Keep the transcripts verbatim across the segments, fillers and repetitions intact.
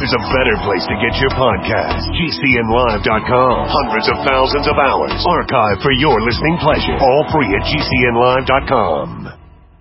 there's a better place to get your podcast. G C N live dot com. Hundreds of thousands of hours archived for your listening pleasure. All free at G C N live dot com.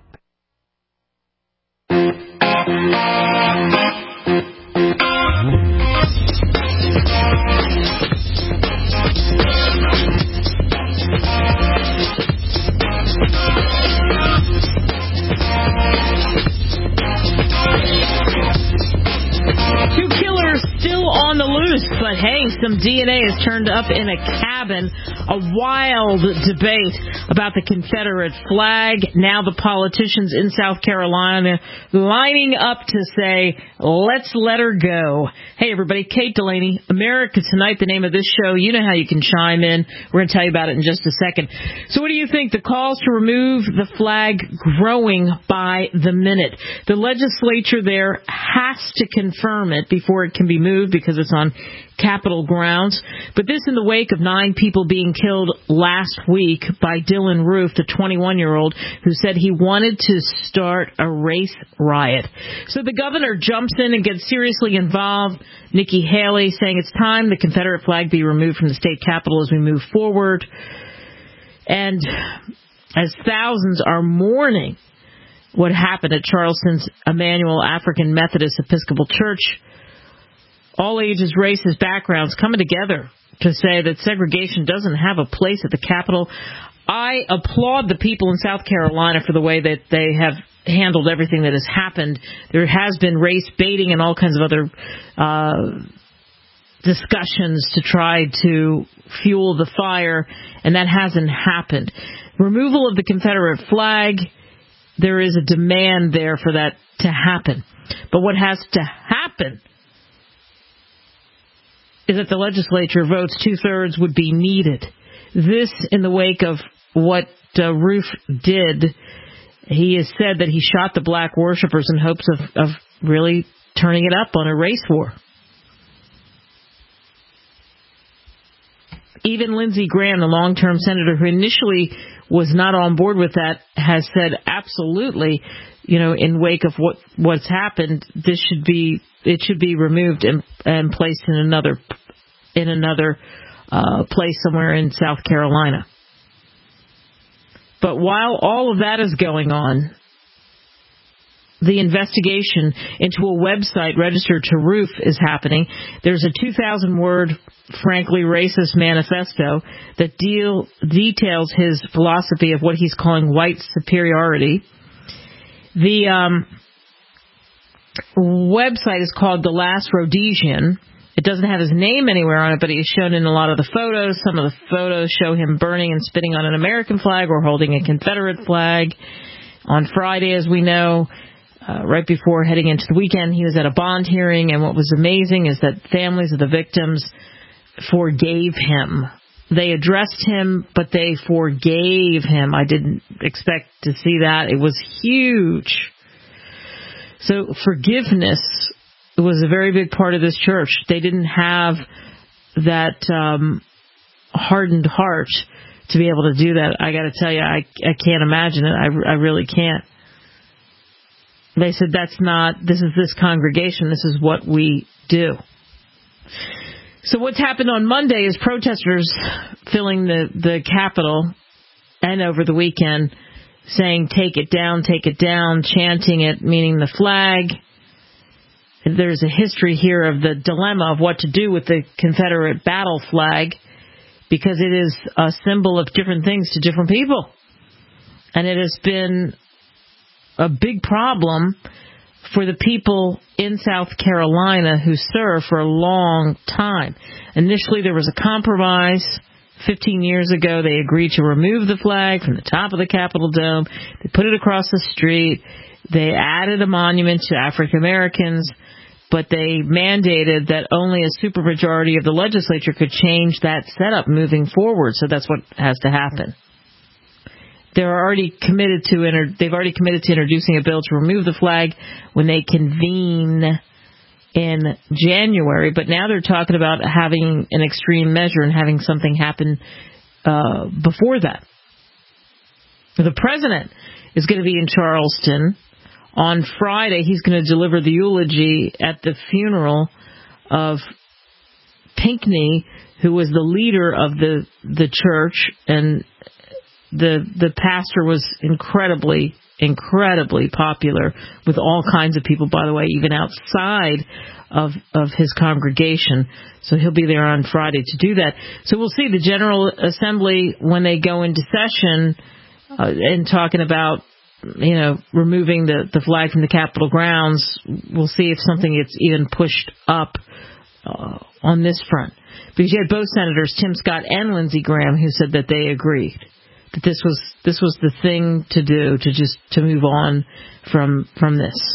Two killers still on the loose, but hey, some D N A is turned up in a cabin. A wild debate about the Confederate flag. Now the politicians in South Carolina lining up to say, let's let her go. Hey, everybody, Kate Delaney, America Tonight, the name of this show. You know how you can chime in. We're going to tell you about it in just a second. So what do you think? The calls to remove the flag growing by the minute. The legislature there has to confirm it before it can be moved because it's on Capitol grounds. But this in the wake of nine people being killed last week by Dylan Roof, the twenty-one-year-old, who said he wanted to start a race riot. So the governor jumps in and gets seriously involved. Nikki Haley saying it's time the Confederate flag be removed from the state capitol as we move forward. And as thousands are mourning what happened at Charleston's Emmanuel African Methodist Episcopal Church, all ages, races, backgrounds coming together to say that segregation doesn't have a place at the Capitol. I applaud the people in South Carolina for the way that they have handled everything that has happened. There has been race baiting and all kinds of other uh, discussions to try to fuel the fire, and that hasn't happened. Removal of the Confederate flag, there is a demand there for that to happen. But what has to happen is that the legislature votes two-thirds would be needed. This in the wake of what uh, Roof did. He has said that he shot the black worshipers in hopes of, of really turning it up on a race war. Even Lindsey Graham, the long-term senator who initially was not on board with that, has said absolutely, you know, in wake of what what's happened, this should be it should be removed and, and placed in another in another uh, place somewhere in South Carolina. But while all of that is going on, the investigation into a website registered to Roof is happening. There's a two thousand word, frankly racist manifesto that deal, details his philosophy of what he's calling white superiority. The um, website is called The Last Rhodesian. It doesn't have his name anywhere on it, but he is shown in a lot of the photos. Some of the photos show him burning and spitting on an American flag or holding a Confederate flag. On Friday, as we know, Uh, right before heading into the weekend, he was at a bond hearing, and what was amazing is that families of the victims forgave him. They addressed him, but they forgave him. I didn't expect to see that. It was huge. So forgiveness was a very big part of this church. They didn't have that um, hardened heart to be able to do that. I got to tell you, I, I can't imagine it. I, I really can't. They said, that's not, this is this congregation, this is what we do. So what's happened on Monday is protesters filling the, the Capitol and over the weekend saying, take it down, take it down, chanting it, meaning the flag. There's a history here of the dilemma of what to do with the Confederate battle flag because it is a symbol of different things to different people. And it has been a big problem for the people in South Carolina who served for a long time. Initially, there was a compromise. Fifteen years ago, they agreed to remove the flag from the top of the Capitol Dome. They put it across the street. They added a monument to African Americans, but they mandated that only a supermajority of the legislature could change that setup moving forward. So that's what has to happen. They're already committed to inter- they've already committed to introducing a bill to remove the flag when they convene in January. But now they're talking about having an extreme measure and having something happen uh, before that. The president is going to be in Charleston on Friday. He's going to deliver the eulogy at the funeral of Pinckney, who was the leader of the the church, and the the pastor was incredibly, incredibly popular with all kinds of people, by the way, even outside of of his congregation. So he'll be there on Friday to do that. So we'll see the General Assembly when they go into session uh, and talking about, you know, removing the, the flag from the Capitol grounds. We'll see if something gets even pushed up uh, on this front. Because you had both senators, Tim Scott and Lindsey Graham, who said that they agreed that this was this was the thing to do, to just to move on from from this.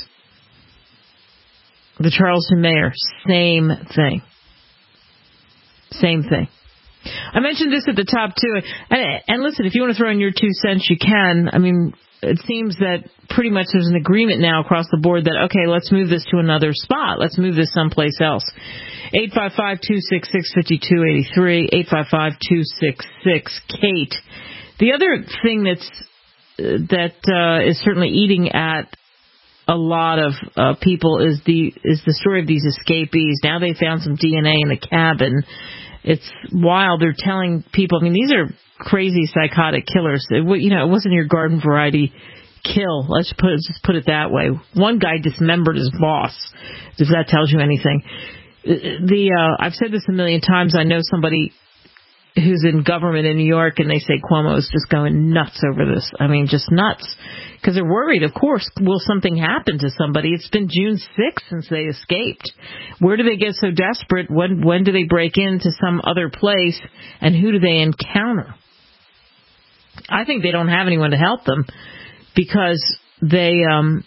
The Charleston mayor, same thing. Same thing. I mentioned this at the top, too. And, and listen, if you want to throw in your two cents, you can. I mean, it seems that pretty much there's an agreement now across the board that, okay, let's move this to another spot. Let's move this someplace else. eight five five, two six six, five two eight three, eight five five, two six six, Kate. The other thing that's that uh, is certainly eating at a lot of uh, people is the is the story of these escapees. Now they found some D N A in the cabin. It's wild. They're telling people, I mean, these are crazy psychotic killers. It, you know, it wasn't your garden variety kill. Let's put it, just put it that way. One guy dismembered his boss, if that tells you anything. The uh, I've said this a million times. I know somebody who's in government in New York, and they say Cuomo is just going nuts over this. I mean, just nuts. Because they're worried, of course, will something happen to somebody? It's been June sixth since they escaped. Where do they get so desperate? When when do they break into some other place? And who do they encounter? I think they don't have anyone to help them, because they um,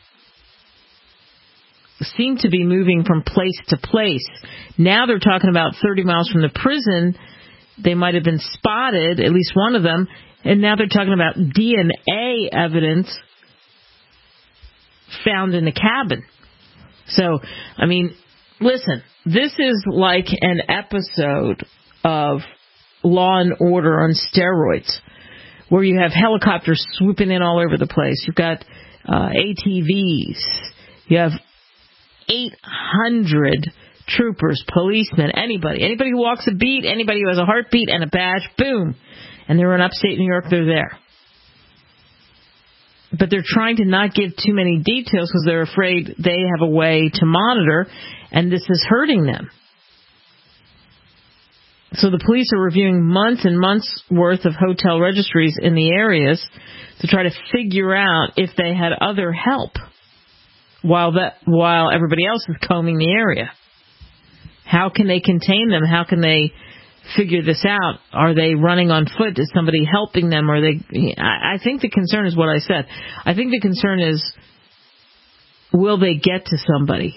seem to be moving from place to place. Now they're talking about thirty miles from the prison. They might have been spotted, at least one of them, and now they're talking about D N A evidence found in the cabin. So, I mean, listen, this is like an episode of Law and Order on steroids, where you have helicopters swooping in all over the place. You've got uh, A T Vs. You have eight hundred troopers, policemen, anybody. Anybody who walks a beat, anybody who has a heartbeat and a badge, boom. And they're in upstate New York, they're there. But they're trying to not give too many details because they're afraid they have a way to monitor, and this is hurting them. So the police are reviewing months and months worth of hotel registries in the areas to try to figure out if they had other help while that while everybody else is combing the area. How can they contain them? How can they figure this out? Are they running on foot? Is somebody helping them? Are they? I think the concern is what I said. I think the concern is, will they get to somebody?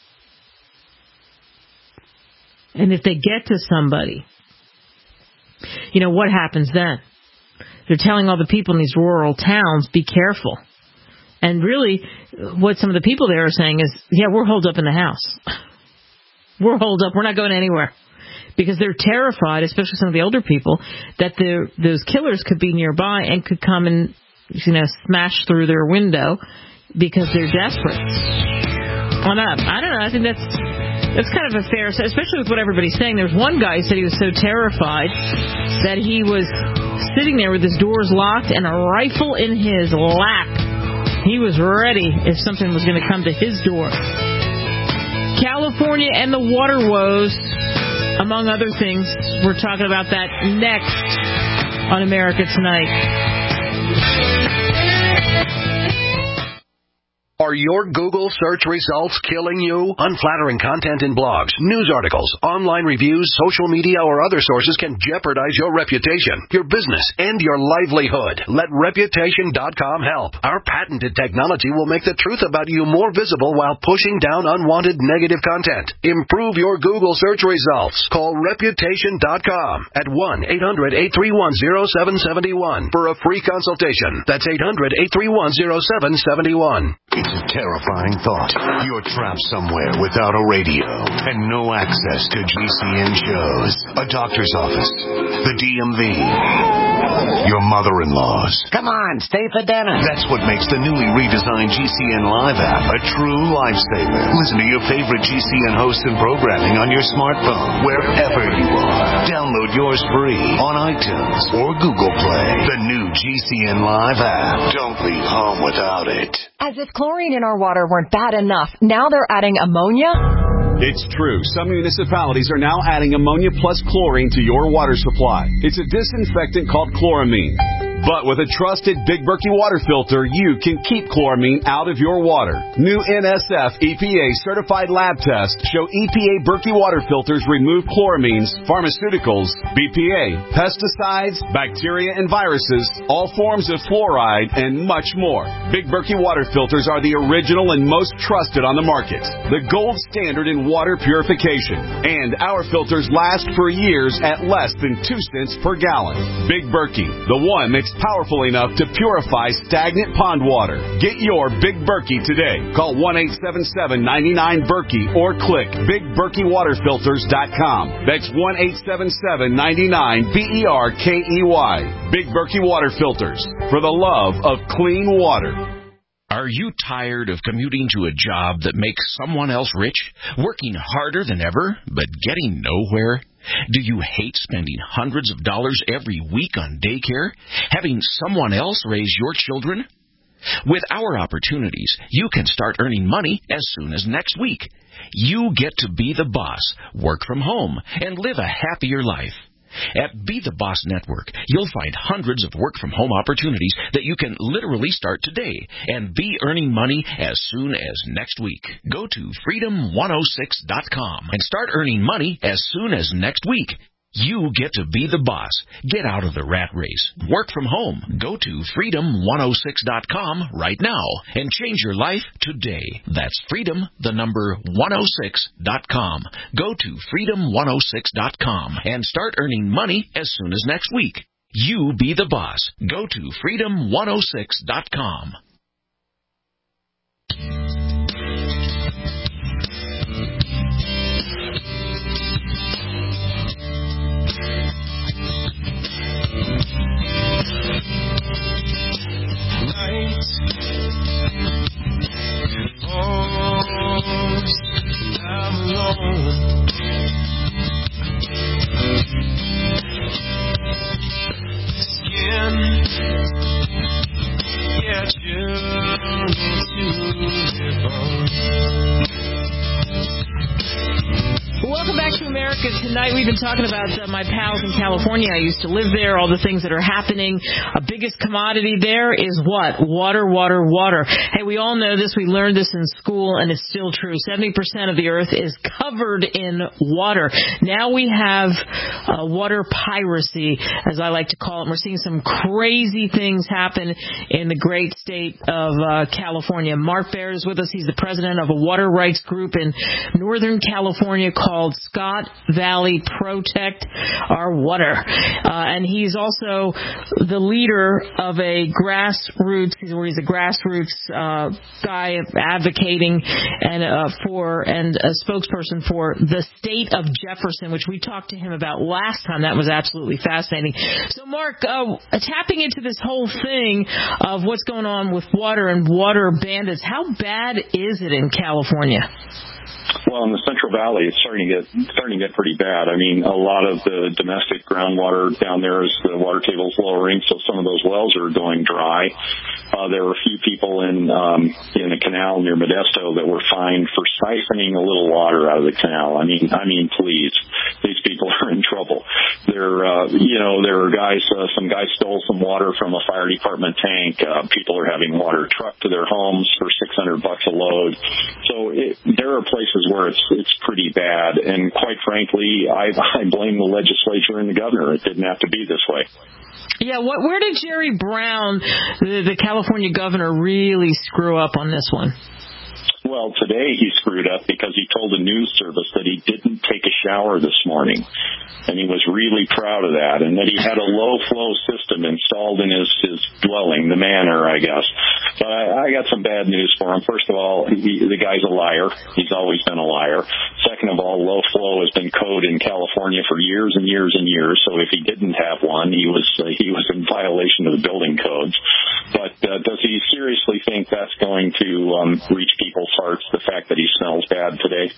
And if they get to somebody, you know, what happens then? They're telling all the people in these rural towns, be careful. And really, what some of the people there are saying is, yeah, we're holed up in the house. We're holed up. We're not going anywhere. Because they're terrified, especially some of the older people, that those killers could be nearby and could come and, you know, smash through their window because they're desperate. Well, not, I don't know. I think that's that's kind of a fair, especially with what everybody's saying. There's one guy who said he was so terrified that he was sitting there with his doors locked and a rifle in his lap. He was ready if something was going to come to his door. California and the water woes, among other things. We're talking about that next on America Tonight. Are your Google search results killing you? Unflattering content in blogs, news articles, online reviews, social media, or other sources can jeopardize your reputation, your business, and your livelihood. Let Reputation dot com help. Our patented technology will make the truth about you more visible while pushing down unwanted negative content. Improve your Google search results. Call Reputation dot com at one eight hundred, eight three one, zero seven seven one for a free consultation. That's eight hundred, eight three one, zero seven seven one. Terrifying thought. You're trapped somewhere without a radio and no access to G C N shows. A doctor's office. The D M V. Your mother-in-law's. Come on, stay for dinner. That's what makes the newly redesigned G C N Live app a true lifesaver. Listen to your favorite G C N hosts and programming on your smartphone, wherever you are. Download yours free on iTunes or Google Play. The new G C N Live app. Don't leave home without it. As if chlorine in our water weren't bad enough, now they're adding ammonia? It's true. Some municipalities are now adding ammonia plus chlorine to your water supply. It's a disinfectant called chloramine. But with a trusted Big Berkey water filter, you can keep chloramine out of your water. New N S F E P A certified lab tests show E P A Berkey water filters remove chloramines, pharmaceuticals, B P A, pesticides, bacteria and viruses, all forms of fluoride, and much more. Big Berkey water filters are the original and most trusted on the market. The gold standard in water purification. And our filters last for years at less than two cents per gallon. Big Berkey, the one that's powerful enough to purify stagnant pond water. Get your Big Berkey today. Call one eight seven seven, nine nine, Berkey or click big berkey water filters dot com. That's one eight seven seven, nine nine, B E R K E Y. Big Berkey Water Filters. For the love of clean water. Are you tired of commuting to a job that makes someone else rich, working harder than ever, but getting nowhere? Do you hate spending hundreds of dollars every week on daycare, having someone else raise your children? With our opportunities, you can start earning money as soon as next week. You get to be the boss, work from home, and live a happier life. At Be the Boss Network, you'll find hundreds of work-from-home opportunities that you can literally start today and be earning money as soon as next week. Go to freedom one oh six dot com and start earning money as soon as next week. You get to be the boss. Get out of the rat race. Work from home. Go to freedom one oh six dot com right now and change your life today. That's freedom, the number one oh six dot com. Go to freedom one oh six dot com and start earning money as soon as next week. You be the boss. Go to freedom one oh six dot com. Night falls, and I'm alone. Skin gets you to the bone. Welcome back to America Tonight. We've been talking about uh, my pals in California. I used to live there, all the things that are happening. A biggest commodity there is what? Water, water, water. Hey, we all know this. We learned this in school, and it's still true. seventy percent of the earth is covered in water. Now we have uh, water piracy, as I like to call it. And we're seeing some crazy things happen in the great state of uh, California. Mark Baird is with us. He's the president of a water rights group in Northern California called Scott Valley Protect Our Water. Uh, and he's also the leader of a grassroots, where he's a grassroots uh, guy advocating and uh, for and a spokesperson for the state of Jefferson, which we talked to him about last time. That was absolutely fascinating. So, Mark, uh, tapping into this whole thing of what's going on with water and water bandits, how bad is it in California? Well, in the Central Valley, it's starting to get starting to get pretty bad. I mean, a lot of the domestic groundwater down there, as the water table is lowering, so some of those wells are going dry. Uh, there were a few people in um, in a canal near Modesto that were fined for siphoning a little water out of the canal. I mean, I mean, please, these people are in trouble. There, uh, you know, there are guys. Uh, some guys stole some water from a fire department tank. Uh, people are having water trucked to their homes for six hundred bucks a load. So it, there are places where it's it's pretty bad, and quite frankly, I, I blame the legislature and the governor. It didn't have to be this way. Yeah, what, where did Jerry Brown, the, the California governor, really screw up on this one? Well, today he screwed up because he told the news service that he didn't take a shower this morning, and he was really proud of that, and that he had a low-flow system installed in his, his dwelling, the manor, I guess. But I, I got some bad news for him. First of all, he, the guy's a liar. He's always been a liar. Second of all, low flow has been code in California for years and years and years. So if he didn't have one, he was uh, he was in violation of the building codes. But uh, does he seriously think that's going to um, reach people's hearts, the fact that he smells bad today?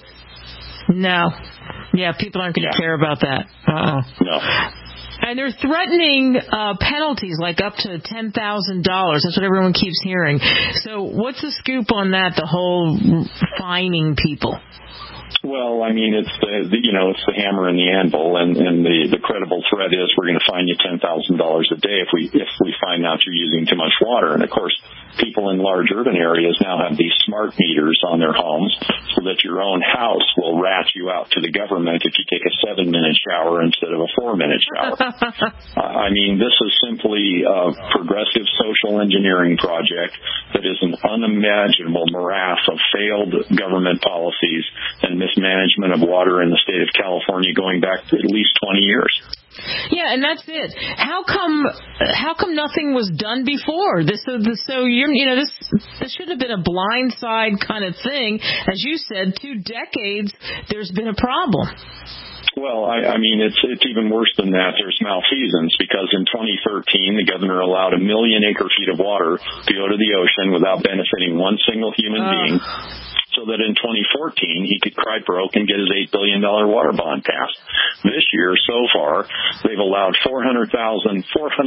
No. Yeah, people aren't going to yeah. care about that. Uh-uh. No. And they're threatening uh, penalties like up to ten thousand dollars. That's what everyone keeps hearing. So what's the scoop on that, the whole fining people? Well, I mean, it's the, the you know it's the hammer and the anvil, and, and the, the credible threat is we're going to fine you ten thousand dollars a day if we if we find out you're using too much water. And of course, people in large urban areas now have these smart meters on their homes, so that your own house will rat you out to the government if you take a seven minute shower instead of a four minute shower. uh, I mean, this is simply a progressive social engineering project that is an unimaginable morass of failed government policies and mismanagement of water in the state of California going back to at least twenty years. Yeah, and that's it. How come? How come nothing was done before? This, so, this, so you're, you know, this this should have been a blindside kind of thing. As you said, two decades, there's been a problem. Well, I, I mean, it's it's even worse than that. There's malfeasance because in twenty thirteen, the governor allowed a million acre feet of water to go to the ocean without benefiting one single human uh. being. So that in twenty fourteen, he could cry broke and get his eight billion dollars water bond passed. This year, so far, they've allowed four hundred thousand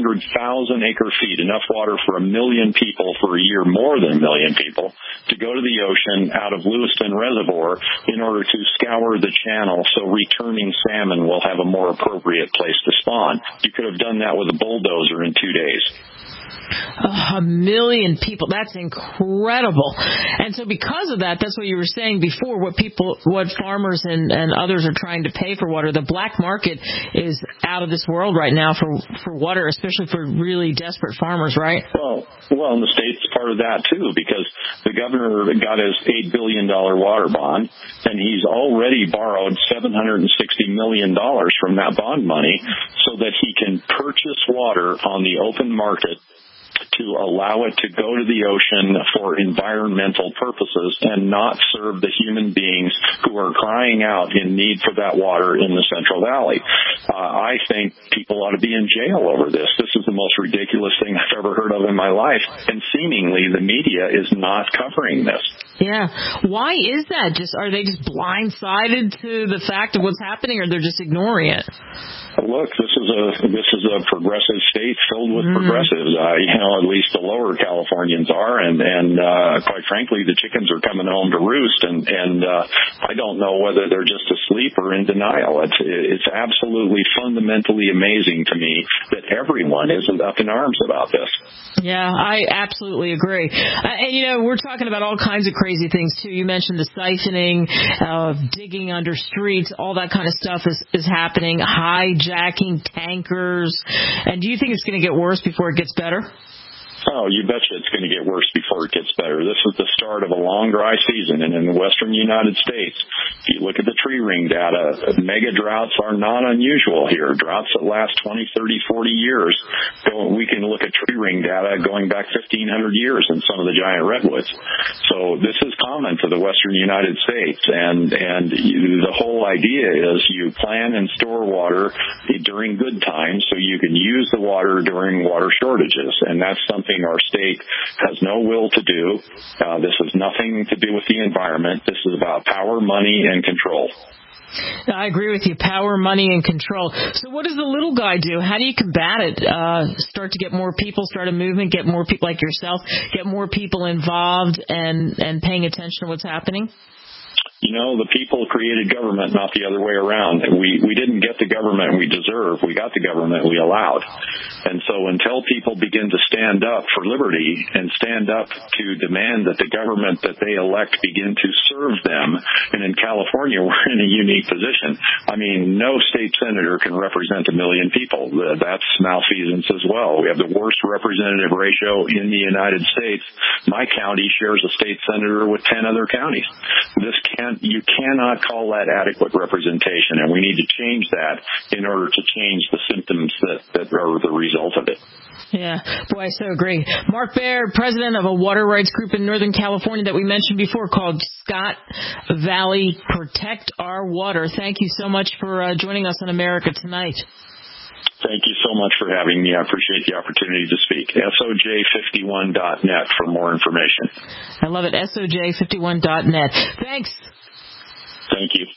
acre feet, enough water for a million people for a year, more than a million people, to go to the ocean out of Lewiston Reservoir in order to scour the channel so returning salmon will have a more appropriate place to spawn. You could have done that with a bulldozer in two days. Oh, a million people. That's incredible. And so because of that, that's what you were saying before, what people, what farmers and, and others are trying to pay for water. The black market is out of this world right now for, for water, especially for really desperate farmers, right? Well, well, and the state's part of that, too, because the governor got his eight billion dollars water bond, and he's already borrowed seven hundred sixty million dollars from that bond money so that he can purchase water on the open market to allow it to go to the ocean for environmental purposes and not serve the human beings who are crying out in need for that water in the Central Valley. Uh, I think people ought to be in jail over this. This is the most ridiculous thing I've ever heard of in my life, and seemingly the media is not covering this. Yeah. Why is that? Just are they just blindsided to the fact of what's happening, or they're just ignoring it? Look, this is a this is a progressive state filled with mm. progressives. Uh, you know, at least the lower Californians are, and and uh, quite frankly, the chickens are coming home to roost. And and uh, I don't know whether they're just asleep or in denial. It's it's absolutely fundamentally amazing to me that everyone isn't up in arms about this. Yeah, I absolutely agree. Uh, and, you know, we're talking about all kinds of crazy things, too. You mentioned the siphoning, uh, digging under streets, all that kind of stuff is, is happening, hijacking tankers. And do you think it's going to get worse before it gets better? Oh, you betcha it's going to get worse before it gets better. This is the start of a long, dry season, and in the western United States, if you look at the tree ring data, mega droughts are not unusual here. Droughts that last twenty, thirty, forty years. We can look at tree ring data going back fifteen hundred years in some of the giant redwoods. So this is common for the western United States, and, and you, the whole idea is you plan and store water during good times so you can use the water during water shortages, and that's something our state has no will to do. Uh, this has nothing to do with the environment. This is about power, money, and control. I agree with you. Power, money, and control. So what does the little guy do? How do you combat it? Uh, start to get more people, start a movement, get more people like yourself, get more people involved and, and paying attention to what's happening? You know, the people created government, not the other way around. We we didn't get the government we deserve. We got the government we allowed. And so until people begin to stand up for liberty and stand up to demand that the government that they elect begin to serve them, and in California we're in a unique position. I mean, no state senator can represent a million people. That's malfeasance as well. We have the worst representative ratio in the United States. My county shares a state senator with ten other counties. This can't can't, you cannot call that adequate representation, and we need to change that in order to change the symptoms that, that are the result of it. Yeah, boy, I so agree. Mark Baird, president of a water rights group in Northern California that we mentioned before called Scott Valley Protect Our Water. Thank you so much for uh, joining us on America Tonight. Thank you so much for having me. I appreciate the opportunity to speak. S O J fifty-one dot net for more information. I love it. S O J fifty-one dot net. Thanks. Thank you.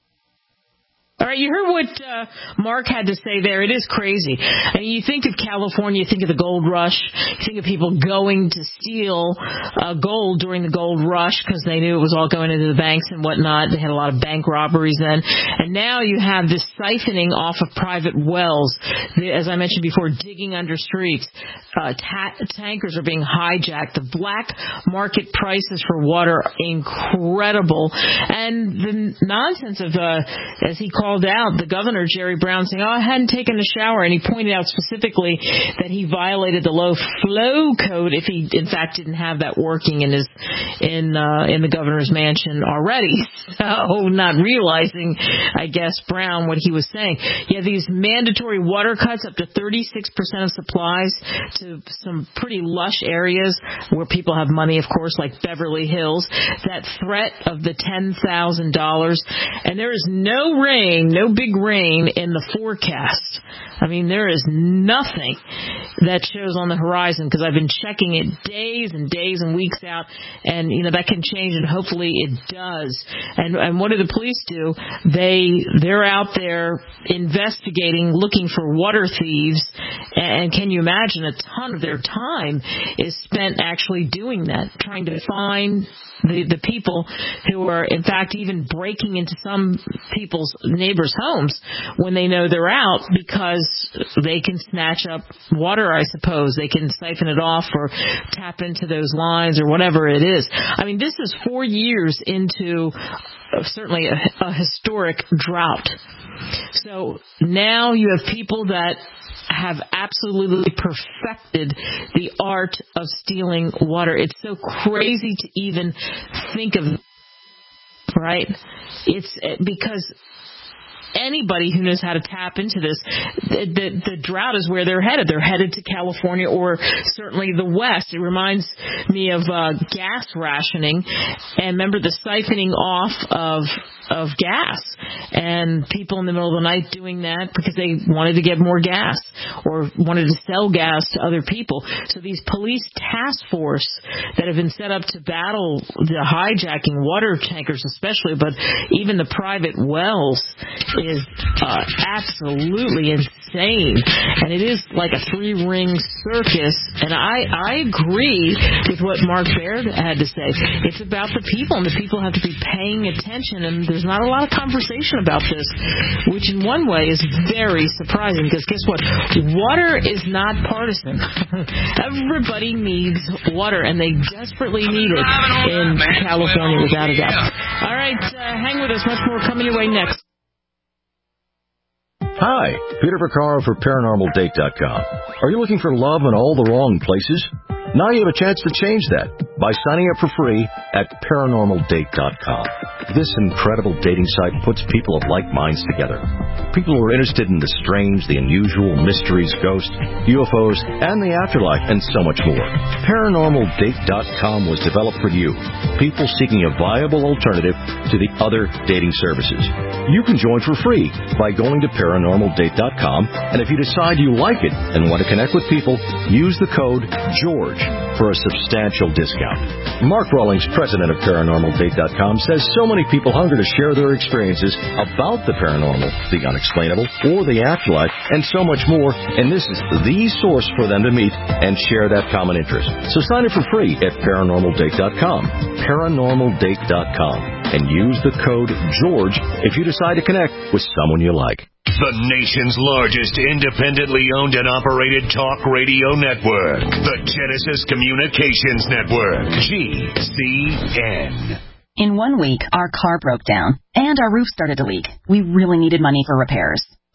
All right, you heard what uh, Mark had to say there. It is crazy. I mean, you think of California, you think of the gold rush, you think of people going to steal uh, gold during the gold rush because they knew it was all going into the banks and whatnot. They had a lot of bank robberies then. And now you have this siphoning off of private wells. The, as I mentioned before, digging under streets. Uh, ta- tankers are being hijacked. The black market prices for water are incredible. And the nonsense of, uh, as he called out, the governor, Jerry Brown, saying, oh, I hadn't taken a shower. And he pointed out specifically that he violated the low flow code if he, in fact, didn't have that working in his in uh, in the governor's mansion already. So not realizing, I guess, Brown, what he was saying. You have these mandatory water cuts up to thirty-six percent of supplies to some pretty lush areas where people have money, of course, like Beverly Hills. That threat of the ten thousand dollars. And there is no rain, no big rain in the forecast. I mean, there is nothing that shows on the horizon because I've been checking it days and days and weeks out, and, you know, that can change, and hopefully it does. And, and what do the police do? They, they're out there investigating, looking for water thieves, and can you imagine a ton of their time is spent actually doing that, trying to find the, the people who are, in fact, even breaking into some people's neighbors' homes when they know they're out because they can snatch up water, I suppose. They can siphon it off or tap into those lines or whatever it is. I mean, this is four years into uh, certainly a, a historic drought. So now you have people that have absolutely perfected the art of stealing water. It's so crazy to even think of, right? It's because anybody who knows how to tap into this, the, the, the drought is where they're headed. They're headed to California or certainly the West. It reminds me of uh, gas rationing. And remember the siphoning off of of gas, and people in the middle of the night doing that because they wanted to get more gas or wanted to sell gas to other people. So these police task force that have been set up to battle the hijacking water tankers especially, but even the private wells is uh, absolutely insane. And it is like a three-ring circus. And I, I agree with what Mark Baird had to say. It's about the people, and the people have to be paying attention, and there's not a lot of conversation about this, which in one way is very surprising because guess what? Water is not partisan. Everybody needs water, and they desperately need it in California without a doubt. All right, uh, hang with us. Much more coming your way next. Hi, Peter Vaccaro for Paranormal Date dot com. Are you looking for love in all the wrong places? Now you have a chance to change that by signing up for free at Paranormal Date dot com. This incredible dating site puts people of like minds together. People who are interested in the strange, the unusual, mysteries, ghosts, U F Os, and the afterlife, and so much more. Paranormal Date dot com was developed for you, people seeking a viable alternative to the other dating services. You can join for free by going to Paranormal Date dot com, and if you decide you like it and want to connect with people, use the code GEORGE for a substantial discount. Mark Rawlings, president of Paranormal Date dot com, says so many people hunger to share their experiences about the paranormal, the unexplainable, or the afterlife, and so much more, and this is the source for them to meet and share that common interest. So sign up for free at Paranormal Date dot com, Paranormal Date dot com, and use the code GEORGE if you decide to connect with someone you like. The nation's largest independently owned and operated talk radio network, the Genesis Communications Network, G C N. In one week, our car broke down, and our roof started to leak. We really needed money for repairs.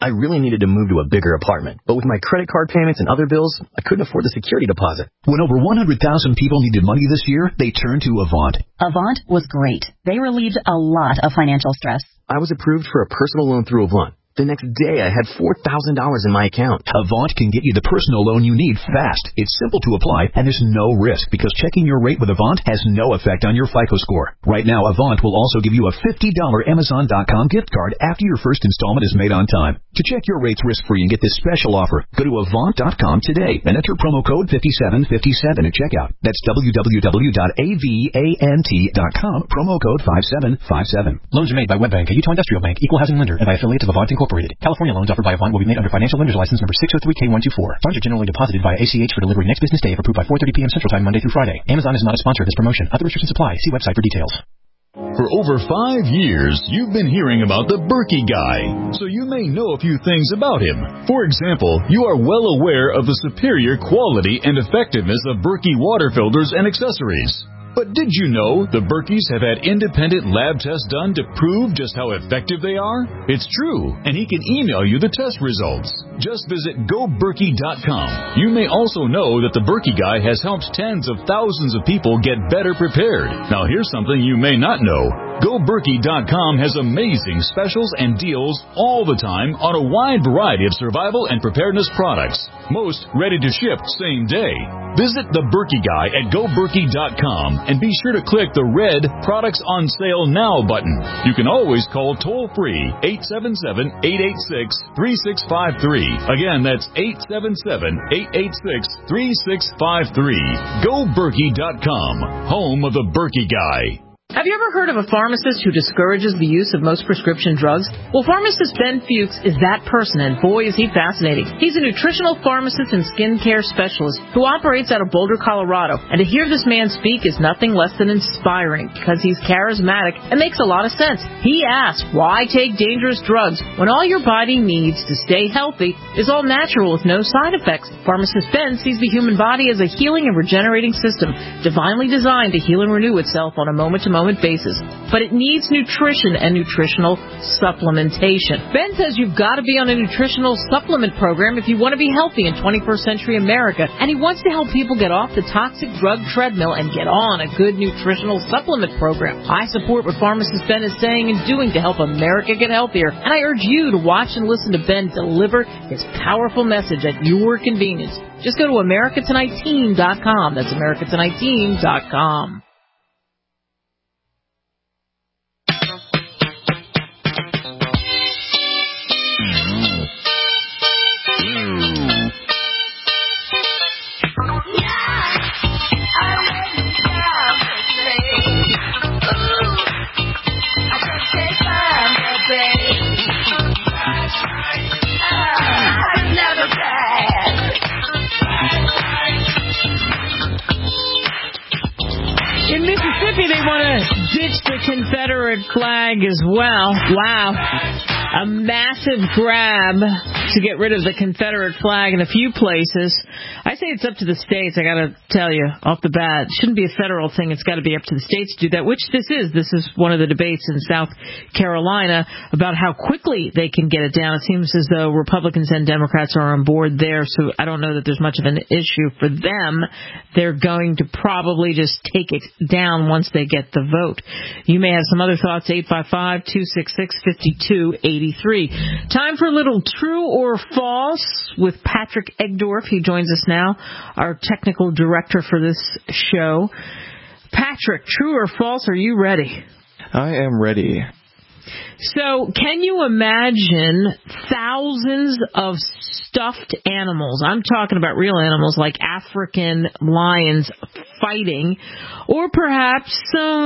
I really needed to move to a bigger apartment, but with my credit card payments and other bills, I couldn't afford the security deposit. When over one hundred thousand people needed money this year, they turned to Avant. Avant was great. They relieved a lot of financial stress. I was approved for a personal loan through Avant. The next day, I had four thousand dollars in my account. Avant can get you the personal loan you need fast. It's simple to apply, and there's no risk because checking your rate with Avant has no effect on your FICO score. Right now, Avant will also give you a fifty dollars Amazon dot com gift card after your first installment is made on time. To check your rates risk-free and get this special offer, go to Avant dot com today and enter promo code fifty-seven fifty-seven at checkout. That's w w w dot avant dot com, promo code five seven five seven. Loans are made by WebBank, a Utah Industrial Bank, equal housing lender, and by affiliates of Avant Incorporated. California loans offered by Avant will be made under financial lender's license number six oh three K one two four. Funds are generally deposited via A C H for delivery next business day if approved by four thirty p.m. Central Time, Monday through Friday. Amazon is not a sponsor of this promotion. Other restrictions apply. See website for details. For over five years, you've been hearing about the Berkey Guy, so you may know a few things about him. For example, you are well aware of the superior quality and effectiveness of Berkey water filters and accessories. But did you know the Berkeys have had independent lab tests done to prove just how effective they are? It's true, and he can email you the test results. Just visit go berkey dot com. You may also know that the Berkey Guy has helped tens of thousands of people get better prepared. Now here's something you may not know. go berkey dot com has amazing specials and deals all the time on a wide variety of survival and preparedness products. Most ready to ship same day. Visit the Berkey Guy at go berkey dot com and be sure to click the red Products on Sale Now button. You can always call toll-free eight seven seven, eight eight six, three six five three. Again, that's eight seven seven, eight eight six, three six five three. go berkey dot com, home of the Berkey Guy. Have you ever heard of a pharmacist who discourages the use of most prescription drugs? Well, pharmacist Ben Fuchs is that person, and boy, is he fascinating. He's a nutritional pharmacist and skincare specialist who operates out of Boulder, Colorado. And to hear this man speak is nothing less than inspiring because he's charismatic and makes a lot of sense. He asks, why take dangerous drugs when all your body needs to stay healthy is all natural with no side effects? Pharmacist Ben sees the human body as a healing and regenerating system, divinely designed to heal and renew itself on a moment-to-moment basis, but it needs nutrition and nutritional supplementation. Ben says you've got to be on a nutritional supplement program if you want to be healthy in twenty-first century America, and he wants to help people get off the toxic drug treadmill and get on a good nutritional supplement program. I support what pharmacist Ben is saying and doing to help America get healthier, and I urge you to watch and listen to Ben deliver his powerful message at your convenience. Just go to America Tonight Team dot com. That's America Tonight Team dot com. In Mississippi, they want to ditch the Confederate flag as well. Wow. A massive grab to get rid of the Confederate flag in a few places. I say it's up to the states, I got to tell you, off the bat. It shouldn't be a federal thing. It's got to be up to the states to do that, which this is. This is one of the debates in South Carolina about how quickly they can get it down. It seems as though Republicans and Democrats are on board there, so I don't know that there's much of an issue for them. They're going to probably just take it down once they get the vote. You may have some other thoughts, eight five five, two six six, five two eight three. Time for a little true or false with Patrick Egdorf. He joins us now, our technical director for this show. Patrick, true or false, are you ready? I am ready. So, can you imagine thousands of stuffed animals? I'm talking about real animals like African lions fighting, or perhaps,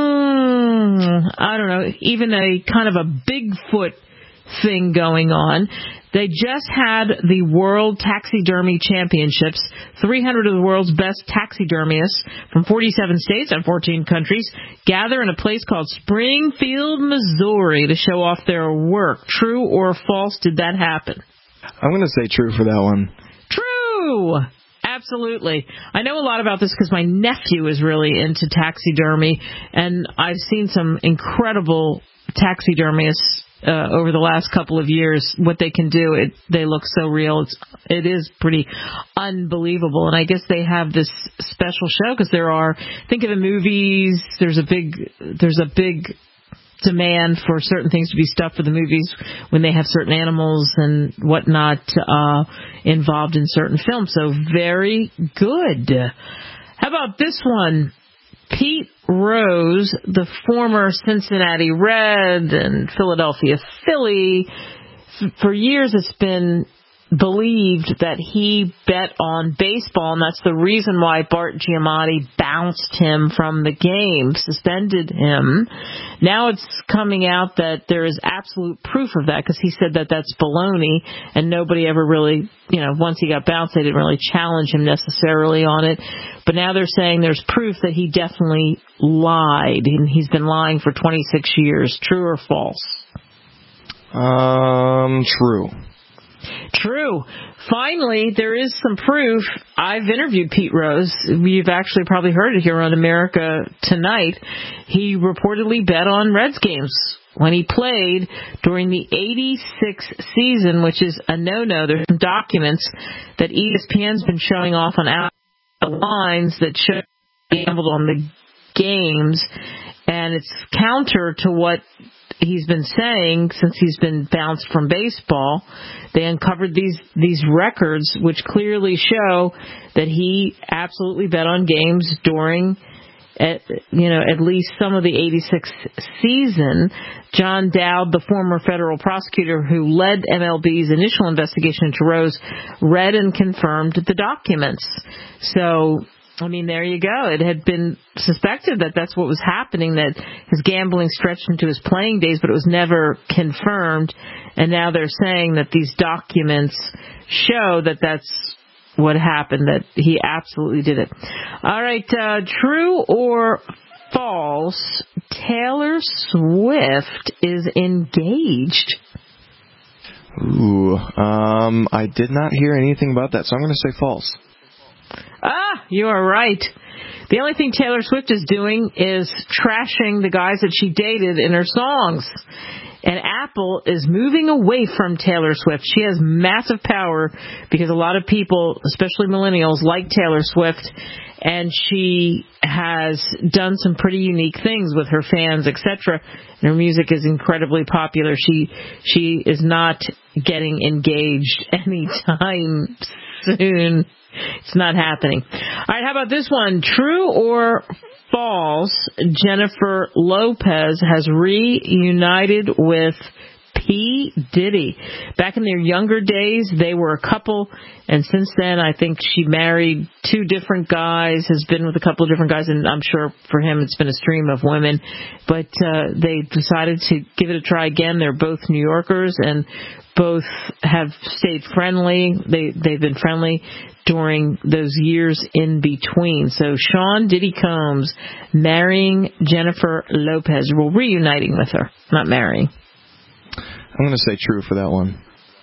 um, I don't know, even a kind of a Bigfoot thing going on. They just had the World Taxidermy Championships. three hundred of the world's best taxidermists from forty-seven states and fourteen countries gather in a place called Springfield, Missouri to show off their work. True or false, did that happen? I'm going to say true for that one. True! Absolutely. I know a lot about this because my nephew is really into taxidermy, and I've seen some incredible taxidermists uh, over the last couple of years, what they can do. It, they look so real. It's, it is pretty unbelievable. And I guess they have this special show because there are, think of the movies, there's a big, there's a big demand for certain things to be stuffed for the movies when they have certain animals and whatnot uh, involved in certain films. So very good. How about this one? Pete Rose, the former Cincinnati Red and Philadelphia Philly, for years it's been believed that he bet on baseball, and that's the reason why Bart Giamatti bounced him from the game, suspended him. Now it's coming out that there is absolute proof of that, because he said that that's baloney, and nobody ever really, you know, once he got bounced, they didn't really challenge him necessarily on it. But now they're saying there's proof that he definitely lied, and he's been lying for twenty-six years. True or false? Um, true. True. Finally, there is some proof. I've interviewed Pete Rose. You've actually probably heard it here on America Tonight. He reportedly bet on Reds games when he played during the eighty-six season, which is a no-no. There's some documents that E S P N's been showing off on out lines that show he gambled on the games, and it's counter to what he's been saying since he's been bounced from baseball. They uncovered these these records which clearly show that he absolutely bet on games during at, you know at least some of the eighty-six season. John Dowd, the former federal prosecutor who led M L B's initial investigation into Rose, read and confirmed the documents. So I mean, there you go. It had been suspected that that's what was happening, that his gambling stretched into his playing days, but it was never confirmed. And now they're saying that these documents show that that's what happened, that he absolutely did it. All right, uh, true or false, Taylor Swift is engaged. Ooh, um, I did not hear anything about that, so I'm going to say false. Ah, you are right. The only thing Taylor Swift is doing is trashing the guys that she dated in her songs. And Apple is moving away from Taylor Swift. She has massive power because a lot of people, especially millennials, like Taylor Swift. And she has done some pretty unique things with her fans, et cetera. And her music is incredibly popular. She she is not getting engaged anytime soon. It's not happening. All right, how about this one? True or false, Jennifer Lopez has reunited with P. Diddy. Back in their younger days, they were a couple, and since then, I think she married two different guys, has been with a couple of different guys, and I'm sure for him it's been a stream of women. But uh, they decided to give it a try again. They're both New Yorkers, and both have stayed friendly. They, they've been friendly during those years in between. So Sean Diddy Combs marrying Jennifer Lopez, well, reuniting with her, not marrying. I'm going to say true for that one.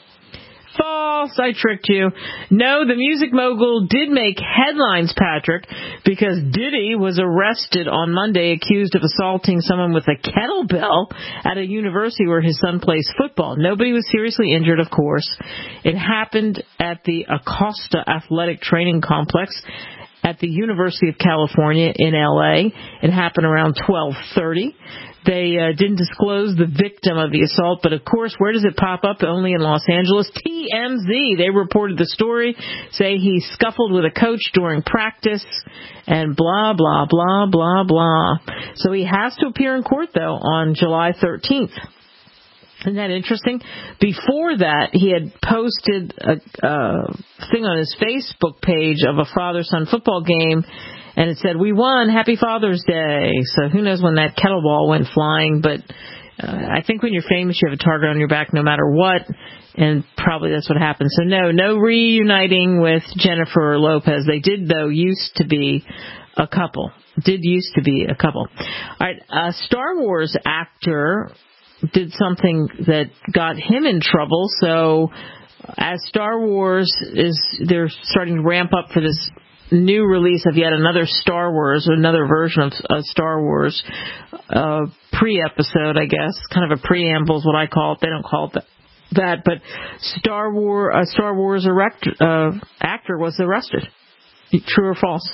False. I tricked you. No, the music mogul did make headlines, Patrick, because Diddy was arrested on Monday accused of assaulting someone with a kettlebell at a university where his son plays football. Nobody was seriously injured, of course. It happened at the Acosta Athletic Training Complex at the University of California in L A. It happened around twelve thirty. They uh, didn't disclose the victim of the assault, but of course, where does it pop up? Only in Los Angeles. T M Z, they reported the story, say he scuffled with a coach during practice, and blah, blah, blah, blah, blah. So he has to appear in court, though, on July thirteenth. Isn't that interesting? Before that, he had posted a, a thing on his Facebook page of a father-son football game, and it said, "We won, happy Father's Day." So who knows when that kettlebell went flying, but uh, I think when you're famous, you have a target on your back no matter what, and probably that's what happened. So no, no reuniting with Jennifer Lopez. They did, though, used to be a couple. Did used to be a couple. All right, a Star Wars actor did something that got him in trouble, so as Star Wars is, they're starting to ramp up for this new release of yet another Star Wars, another version of uh, Star Wars, uh, pre-episode, I guess, kind of a preamble is what I call it. They don't call it that. that but Star Wars, uh, Star Wars erect, uh, actor was arrested. True or false?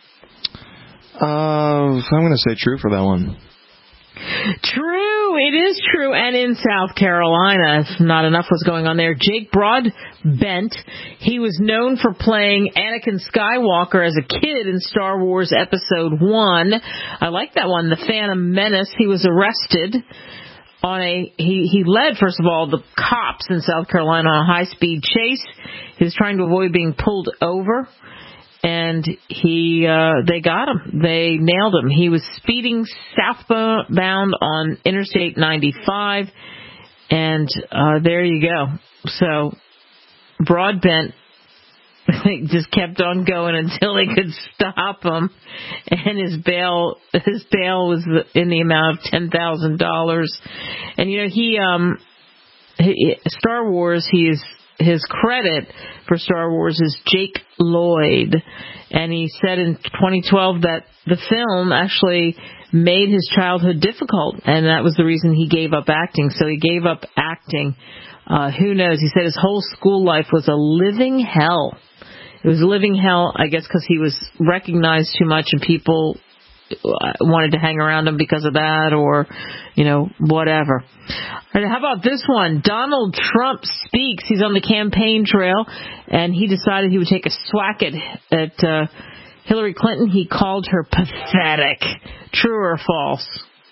Uh, I'm going to say true for that one. True, it is true. And in South Carolina, if not enough was going on there, Jake Broadbent, he was known for playing Anakin Skywalker as a kid in Star Wars Episode one. I like that one, The Phantom Menace. He was arrested on a, he, he led, first of all, the cops in South Carolina on a high-speed chase. He was trying to avoid being pulled over. And he, uh, they got him. They nailed him. He was speeding southbound on Interstate ninety-five. And, uh, there you go. So, Broadbent just kept on going until they could stop him. And his bail, his bail was in the amount of ten thousand dollars. And, you know, he, um, he, Star Wars, he is, his credit for Star Wars is Jake Lloyd, and he said in twenty twelve that the film actually made his childhood difficult, and that was the reason he gave up acting. So he gave up acting. Uh, who knows? He said his whole school life was a living hell. It was a living hell, I guess, because he was recognized too much and people wanted to hang around him because of that, or, you know, whatever. All right, how about this one? Donald Trump speaks. He's on the campaign trail, and he decided he would take a swack at, at uh, Hillary Clinton. He called her pathetic. True or false?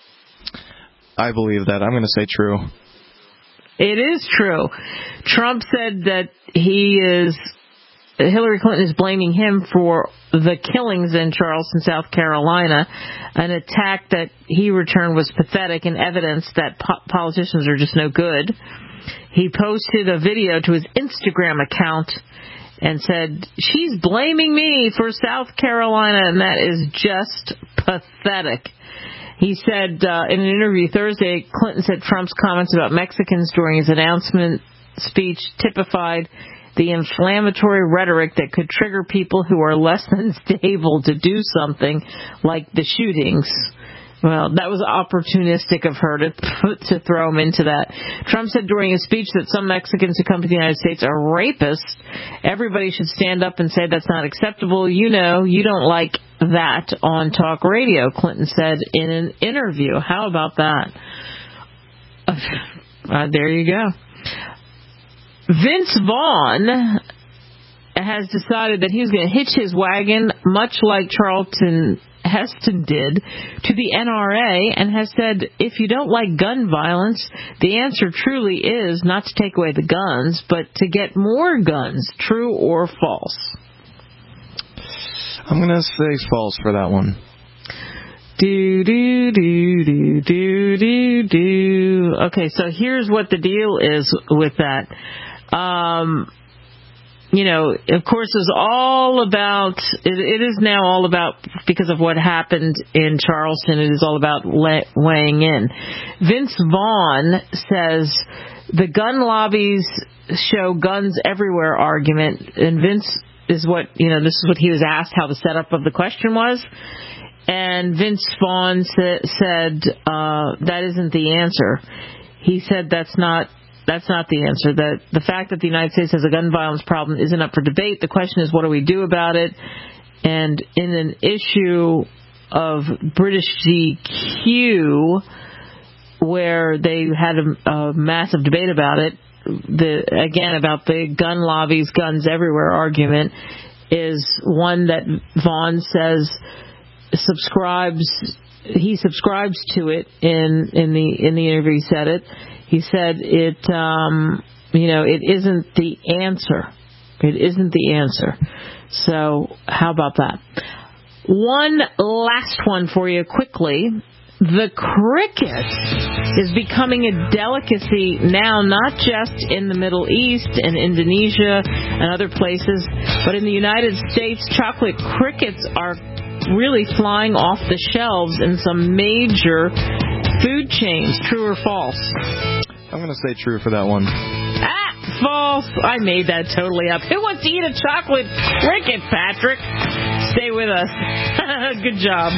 I believe that. I'm going to say true. It is true. Trump said that he is... Hillary Clinton is blaming him for the killings in Charleston, South Carolina, an attack that he returned was pathetic and evidence that po- politicians are just no good. He posted a video to his Instagram account and said, "She's blaming me for South Carolina, and that is just pathetic." He said uh, in an interview Thursday, Clinton said Trump's comments about Mexicans during his announcement speech typified the inflammatory rhetoric that could trigger people who are less than stable to do something like the shootings. Well, that was opportunistic of her to to throw him into that. Trump said during his speech that some Mexicans who come to the United States are rapists. Everybody should stand up and say that's not acceptable. You know, you don't like that on talk radio, Clinton said in an interview. How about that? Uh, there you go. Vince Vaughn has decided that he's going to hitch his wagon, much like Charlton Heston did, to the N R A, and has said, if you don't like gun violence, the answer truly is not to take away the guns, but to get more guns. True or false? I'm going to say false for that one. Do, do, do, do, do, do, do. Okay, so here's what the deal is with that. Um, you know, of course, it's all about, it, it is now all about, because of what happened in Charleston, it is all about le- weighing in. Vince Vaughn says the gun lobbies show guns everywhere argument, and Vince is what, you know, this is what he was asked how the setup of the question was. And Vince Vaughn sa- said uh, that isn't the answer. He said that's not that's not the answer. That the fact that the United States has a gun violence problem isn't up for debate. The question is, what do we do about it? And in an issue of British G Q, where they had a, a massive debate about it, the again about the gun lobbies, guns everywhere argument, is one that Vaughn says subscribes he subscribes to it in in the in the interview. He said it he said it um you know it isn't the answer it isn't the answer so how about that? One last one for you quickly. The cricket is becoming a delicacy now, not just in the Middle East and Indonesia and other places, but in the United States. Chocolate crickets are really flying off the shelves in some major food chains. True or false? I'm going to say true for that one. Ah, false. I made that totally up. Who wants to eat a chocolate cricket, Patrick? with us. Good job.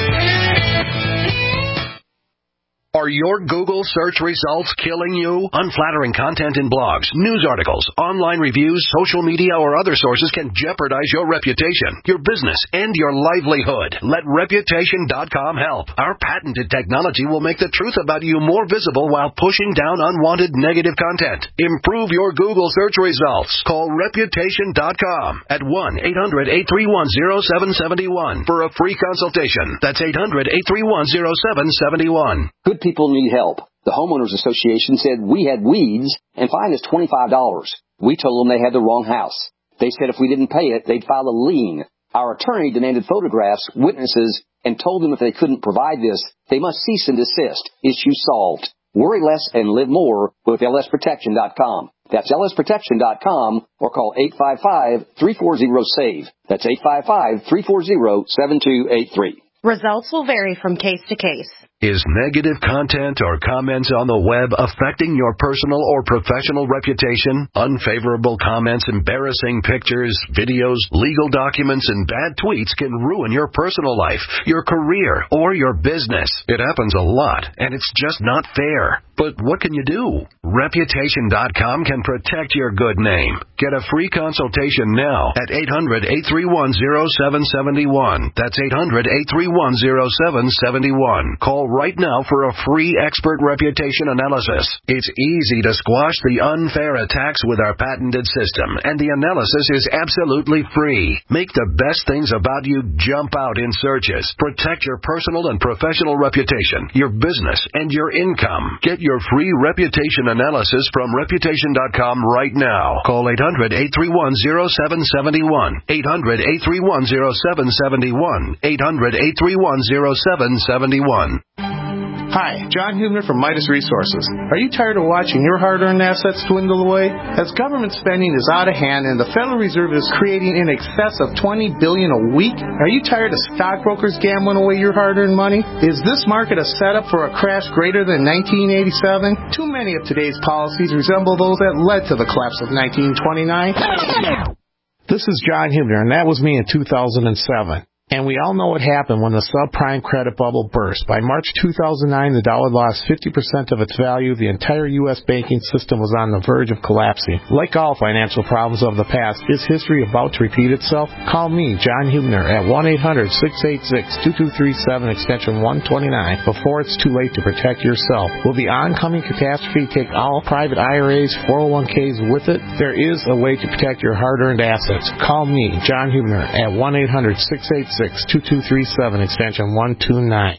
Are your Google search results killing you? Unflattering content in blogs, news articles, online reviews, social media, or other sources can jeopardize your reputation, your business, and your livelihood. Let Reputation dot com help. Our patented technology will make the truth about you more visible while pushing down unwanted negative content. Improve your Google search results. Call Reputation dot com at one eight hundred eight three one zero seven seven one for a free consultation. That's eight hundred eight three one zero seven seven one. Good people need help. The Homeowners Association said we had weeds and fined us twenty-five dollars. We told them they had the wrong house. They said if we didn't pay it, they'd file a lien. Our attorney demanded photographs, witnesses, and told them if they couldn't provide this, they must cease and desist. Issue solved. Worry less and live more with L S Protection dot com. That's L S Protection dot com or call eight five five, three four zero, S A V E. That's eight five five, three four zero, seven two eight three. Results will vary from case to case. Is negative content or comments on the web affecting your personal or professional reputation? Unfavorable comments, embarrassing pictures, videos, legal documents, and bad tweets can ruin your personal life, your career, or your business. It happens a lot, and it's just not fair. But what can you do? Reputation dot com can protect your good name. Get a free consultation now at eight hundred, eight three one, zero seven seven one. That's eight hundred, eight three one, zero seven seven one. Call right now for a free expert reputation analysis. It's easy to squash the unfair attacks with our patented system, and the analysis is absolutely free. Make the best things about you jump out in searches. Protect your personal and professional reputation, your business, and your income. Get your free reputation analysis from Reputation dot com right now. Call eight hundred, eight three one, zero seven seven one. eight hundred, eight three one, zero seven seven one. eight hundred, eight three one, zero seven seven one. Hi, John Hubner from Midas Resources. Are you tired of watching your hard-earned assets dwindle away? As government spending is out of hand and the Federal Reserve is creating in excess of twenty billion dollars a week, are you tired of stockbrokers gambling away your hard-earned money? Is this market a setup for a crash greater than nineteen eighty-seven? Too many of today's policies resemble those that led to the collapse of nineteen twenty-nine. This is John Hubner, and that was me in two thousand seven. And we all know what happened when the subprime credit bubble burst. By March two thousand nine, the dollar lost fifty percent of its value. The entire U S banking system was on the verge of collapsing. Like all financial problems of the past, is history about to repeat itself? Call me, John Hubner, at one eight hundred, six eight six, two two three seven, extension one twenty-nine, before it's too late to protect yourself. Will the oncoming catastrophe take all private I R As, four oh one k's with it? There is a way to protect your hard-earned assets. Call me, John Hubner, at one eight hundred, six eight six, two two three seven, extension one two nine.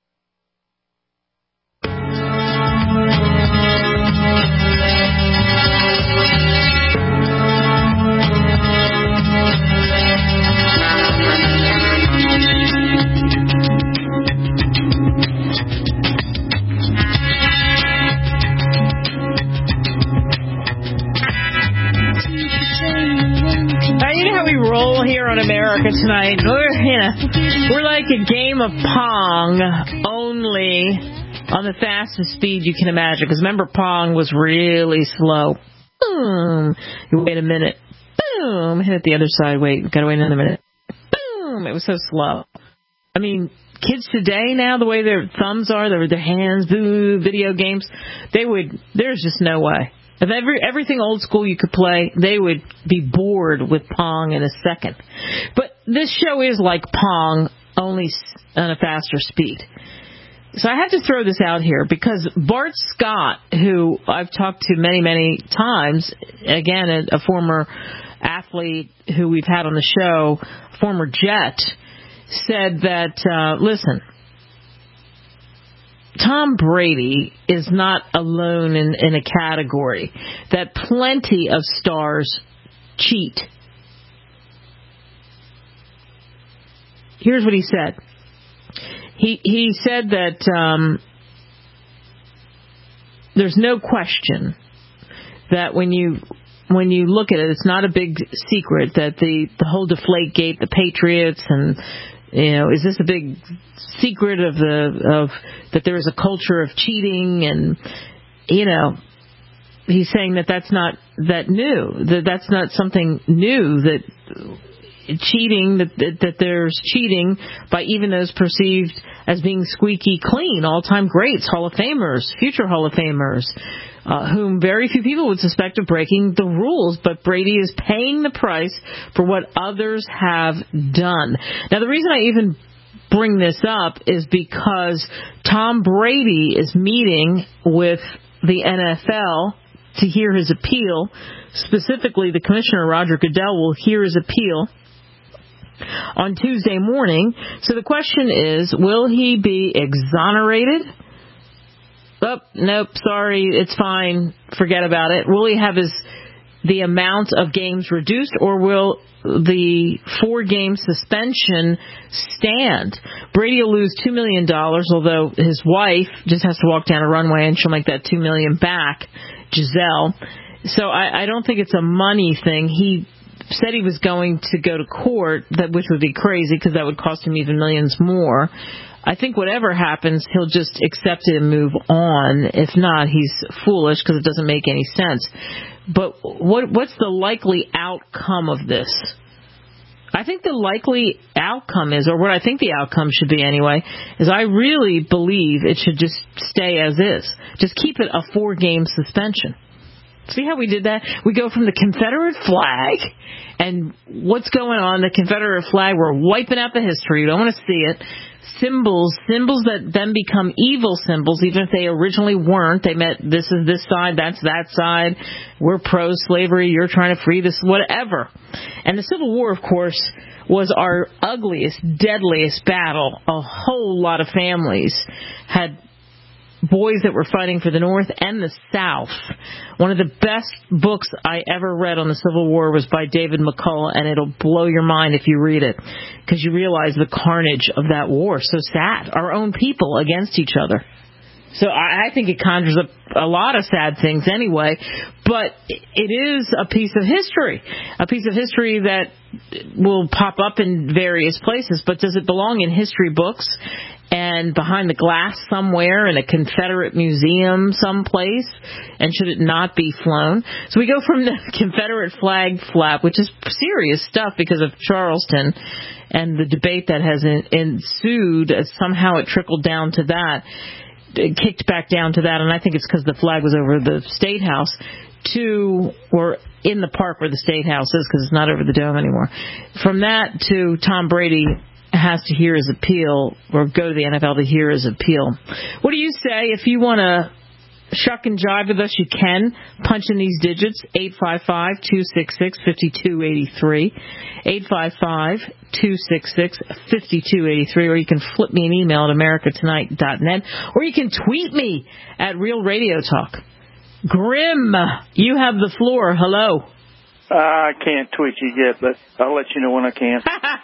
Roll here on America Tonight. We're, yeah, we're like a game of Pong, only on the fastest speed you can imagine. Because remember, Pong was really slow. Boom. You wait a minute. Boom. Hit it the other side. Wait. Gotta wait another minute. Boom. It was so slow. I mean, kids today now, the way their thumbs are, their, their hands, boo, video games, they would, there's just no way. If every, everything old school you could play, they would be bored with Pong in a second. But this show is like Pong, only on a faster speed. So I have to throw this out here because Bart Scott, who I've talked to many, many times, again, a, a former athlete who we've had on the show, former Jet, said that, uh, listen, Tom Brady is not alone in, in a category, that plenty of stars cheat. Here's what he said. He he said that um, there's no question that when you when you look at it, it's not a big secret that the, the whole Deflategate, the Patriots, and you know, is this a big secret of the of that there is a culture of cheating, and you know, he's saying that that's not that new, that that's not something new, that cheating, that, that that there's cheating by even those perceived as being squeaky clean, all-time greats, Hall of Famers, future Hall of Famers, uh, whom very few people would suspect of breaking the rules. But Brady is paying the price for what others have done. Now, the reason I even bring this up is because Tom Brady is meeting with the N F L to hear his appeal. Specifically, the commissioner, Roger Goodell, will hear his appeal on Tuesday morning. So the question is, will he be exonerated? Oh, nope, sorry, it's fine, forget about it. Will he have his the amount of games reduced, or will the four-game suspension stand? Brady will lose two million dollars, although his wife just has to walk down a runway and she'll make that two million dollars back, Giselle. So I, I don't think it's a money thing. He said he was going to go to court, that which would be crazy because that would cost him even millions more. I think whatever happens, he'll just accept it and move on. If not, he's foolish because it doesn't make any sense. But what what's the likely outcome of this? I think the likely outcome is, or what I think the outcome should be anyway, is I really believe it should just stay as is. Just keep it a four-game suspension. See how we did that? We go from the Confederate flag, and what's going on? The Confederate flag, we're wiping out the history. We don't want to see it. Symbols, symbols that then become evil symbols, even if they originally weren't. They meant this is this side, that's that side. We're pro-slavery, you're trying to free this, whatever. And the Civil War, of course, was our ugliest, deadliest battle. A whole lot of families had boys that were fighting for the North and the South. One of the best books I ever read on the Civil War was by David McCullough, and it'll blow your mind if you read it, because you realize the carnage of that war. So sad. Our own people against each other. So I, I think it conjures up a lot of sad things anyway, but it is a piece of history, a piece of history that will pop up in various places, but does it belong in history books and behind the glass somewhere in a Confederate museum someplace, and should it not be flown? So we go from the Confederate flag flap, which is serious stuff because of Charleston and the debate that has ensued, somehow it trickled down to that, it kicked back down to that, and I think it's because the flag was over the State House, to, or in the park where the State House is, because it's not over the Dome anymore. From that to Tom Brady has to hear his appeal, or go to the N F L to hear his appeal. What do you say? If you want to shuck and jive with us, you can. Punch in these digits, eight five five, two six six, five two eight three, eight five five, two six six, five two eight three, or you can flip me an email at america tonight dot net, or you can tweet me at Real Radio Talk. Grim, you have the floor. Hello. Uh, I can't tweet you yet, but I'll let you know when I can.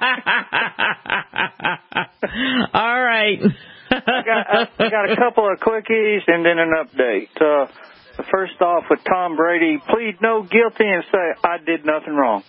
All right. I, got, I, I got a couple of quickies and then an update. Uh, first off, with Tom Brady, plead no guilty and say, I did nothing wrong.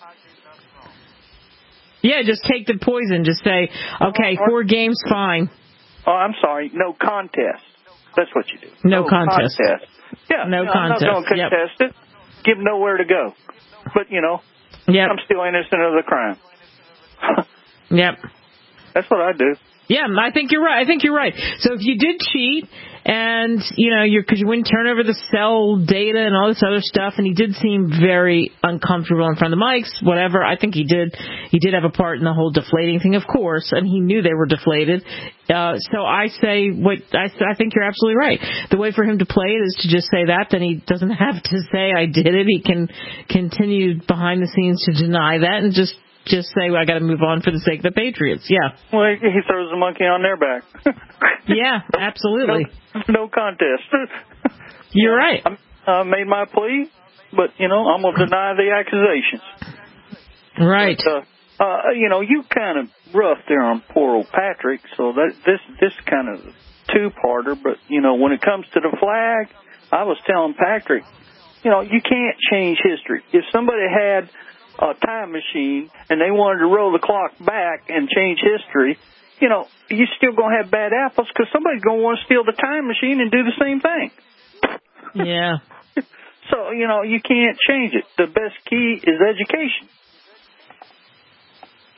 Yeah, just take the poison. Just say, okay, four games, fine. Oh, I'm sorry, no contest. That's what you do. No, no contest. contest. Yeah, no no, contest. I'm not going to contest yep. it. Give nowhere to go. But, you know, yep. I'm still innocent of the crime. Yep. That's what I do. Yeah, I think you're right. I think you're right. So if you did cheat, and, you know, you're, because you wouldn't turn over the cell data and all this other stuff, and he did seem very uncomfortable in front of the mics, whatever, I think he did. He did have a part in the whole deflating thing, of course, and he knew they were deflated. Uh, so I say, what I, I think you're absolutely right. The way for him to play it is to just say that, then he doesn't have to say I did it. He can continue behind the scenes to deny that and just Just say, well, I got to move on for the sake of the Patriots. Yeah. Well, he throws the monkey on their back. Yeah, absolutely. No, no contest. You're right. I uh, made my plea, but, you know, I'm going to deny the accusations. Right. But, uh, uh, you know, you kind of rough there on poor old Patrick, so that this this kind of two-parter. But, you know, when it comes to the flag, I was telling Patrick, you know, you can't change history. If somebody had a time machine and they wanted to roll the clock back and change history, you know, you're still going to have bad apples because somebody's going to want to steal the time machine and do the same thing. Yeah. So, you know, you can't change it. The best key is education.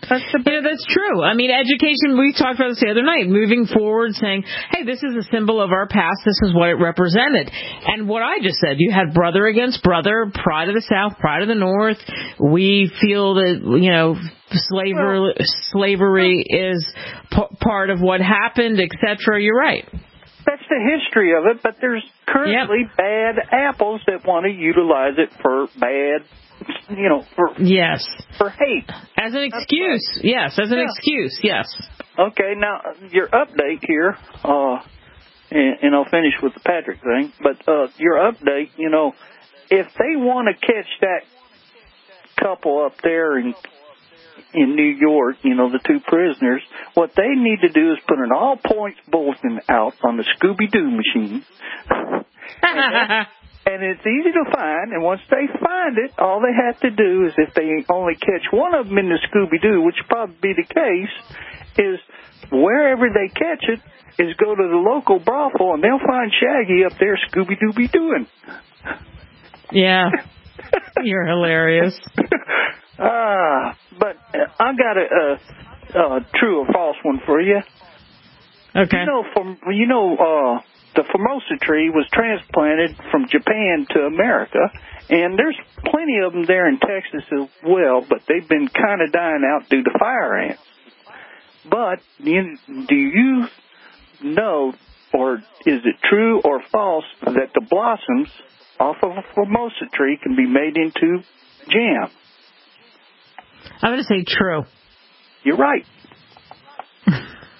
That's the you know, that's true. I mean, education, we talked about this the other night, moving forward, saying, hey, this is a symbol of our past, this is what it represented. And what I just said, you had brother against brother, pride of the South, pride of the North. We feel that, you know, slavery, well, slavery is p- part of what happened, et cetera. You're right. That's the history of it, but there's currently yep. bad apples that want to utilize it for bad, you know, for yes, for hate. As an excuse, right. yes, as an yeah. excuse, yes. Okay, now, your update here, uh, and, and I'll finish with the Patrick thing, but uh, your update, you know, if they want to catch that couple up there in in New York, you know, the two prisoners, what they need to do is put an all-points bulletin out on the Scooby-Doo machine. and, that, and it's easy to find, and once they find it, all they have to do is, if they only catch one of them in the Scooby-Doo, which will probably be the case, is wherever they catch it, is go to the local brothel, and they'll find Shaggy up there Scooby-Dooby-Dooing. Yeah. You're hilarious. Ah, uh, but I got a, a, a true or false one for you. Okay. You know, from you know, uh, the Formosa tree was transplanted from Japan to America, and there's plenty of them there in Texas as well, but they've been kind of dying out due to fire ants. But you, do you know, or is it true or false, that the blossoms off of a Formosa tree can be made into jam? I'm going to say true. You're right. And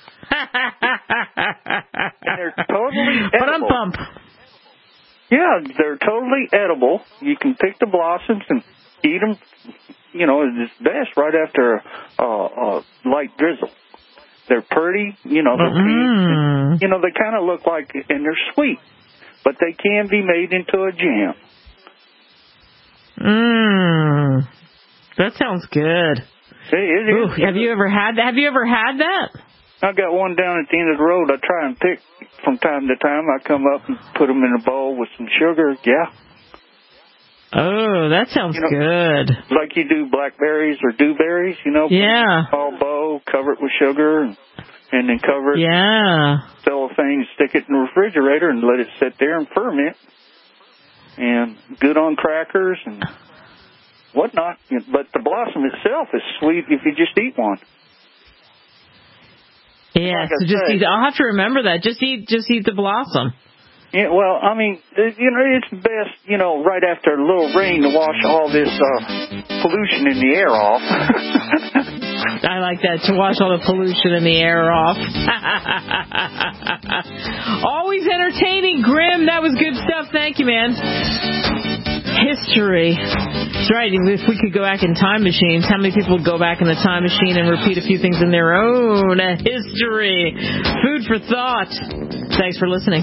they're totally edible. But I'm bump. Yeah, they're totally edible. You can pick the blossoms and eat them. You know, it's best right after a, a light drizzle. They're pretty. You know, they're mm. you know, they kind of look like, and they're sweet, but they can be made into a jam. Mmm. That sounds good. It, it, Ooh, it, have you ever had that? Have you ever had that? I got one down at the end of the road. I try and pick from time to time. I come up and put them in a bowl with some sugar. Yeah. Oh, that sounds you know, good. Like you do blackberries or dewberries, you know. Yeah. Put a small bowl, cover it with sugar, and, and then cover it. Yeah. Cellophane, stick it in the refrigerator, and let it sit there and ferment. And good on crackers and whatnot, but the blossom itself is sweet if you just eat one. Yeah, like so just say, eat. I'll have to remember that. Just eat, just eat the blossom. Yeah, well, I mean, you know, it's best, you know, right after a little rain to wash all this uh, pollution in the air off. I like that, to wash all the pollution in the air off. Always entertaining, Grim. That was good stuff. Thank you, man. History. That's right. If we could go back in time machines, how many people would go back in the time machine and repeat a few things in their own history? Food for thought. Thanks for listening.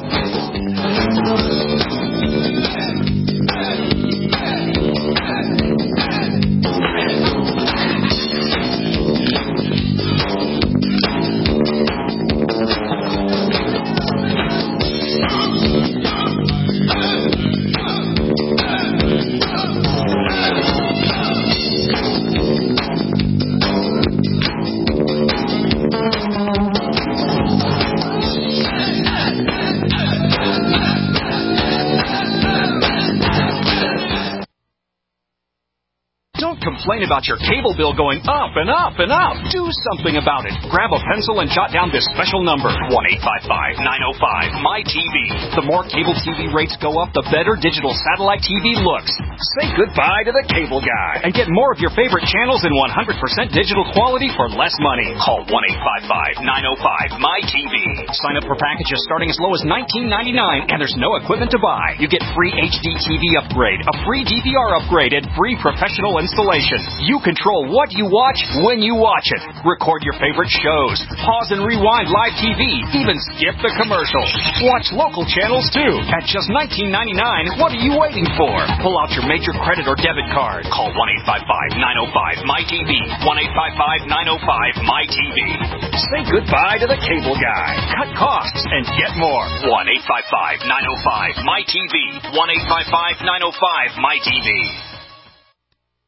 Complain about your cable bill going up and up and up. Do something about it. Grab a pencil and jot down this special number, one eight five five, nine oh five, M Y T V. The more cable T V rates go up, the better digital satellite T V looks. Say goodbye to the cable guy and get more of your favorite channels in one hundred percent digital quality for less money. Call one eight five five, nine oh five, M Y T V. Sign up for packages starting as low as nineteen ninety-nine, and there's no equipment to buy. You get free H D T V upgrade, a free D V R upgrade, and free professional installation. You control what you watch when you watch it. Record your favorite shows. Pause and rewind live T V. Even skip the commercials. Watch local channels too. At just nineteen ninety-nine, what are you waiting for? Pull out your major credit or debit card. Call one eight five five, nine oh five, M Y T V. one eight five five, nine oh five, M Y T V. Say goodbye to the cable guy. Cut costs and get more. one eight five five, nine oh five, M Y T V. one eight five five, nine oh five, M Y T V.